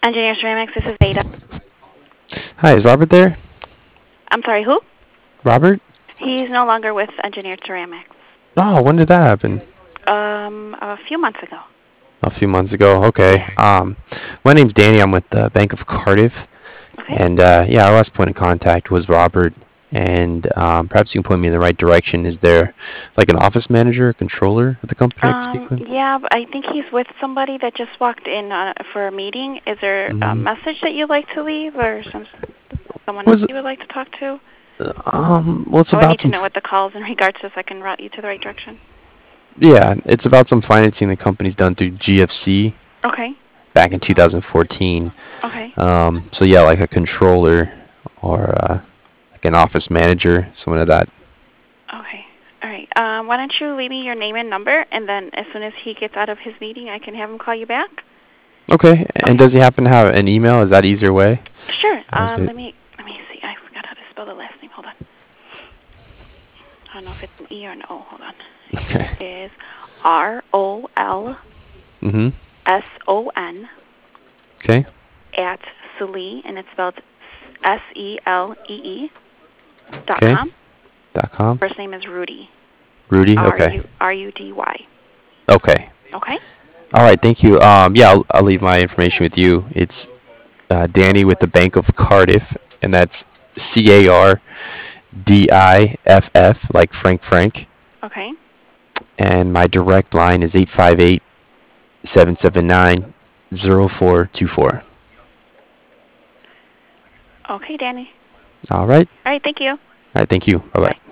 Engineer Ceramics, this is Ada. Hi, is Robert there? I'm sorry, who? Robert? He's no longer with Engineer Ceramics. Oh, when did that happen? A few months ago. A few months ago. Okay. My name's Danny. I'm with the Bank of Cardiff, Okay. and yeah, our last point of contact was Robert, and perhaps you can point me in the right direction. Is there like an office manager, a controller at the company I can speak with? Yeah, but I think he's with somebody that just walked in for a meeting. Is there a Mm, message that you'd like to leave, or someone else was you would like to talk to? well, it's Oh, I about need to some. know what the call is in regards to so I can route you to the right direction. Yeah, it's about some financing the company's done through GFC Okay. back in 2014. Okay. So yeah, like a controller or like an office manager, someone of that. Okay. All right. Why don't you leave me your name and number, and then as soon as he gets out of his meeting, I can have him call you back. Okay, and Okay. does he happen to have an email? Is that easier way? Sure. Or is it? Let me see. I forgot how to spell the last name. Hold on. I don't know if it's an E or an O. Hold on. Okay. It is ROLSON Mm-hmm. Okay. at Celee, and it's spelled SELEE Okay. .com. .com. First name is Rudy. Rudy. Okay. RUDY. Okay. Okay. All right. Thank you. Yeah, I'll leave my information with you. It's Danny with the Bank of Cardiff, and that's CARDIFF, like Frank. Okay. And my direct line is 858-779-0424. Okay, Danny. All right. All right. Thank you. All right. Thank you. Bye bye. Bye.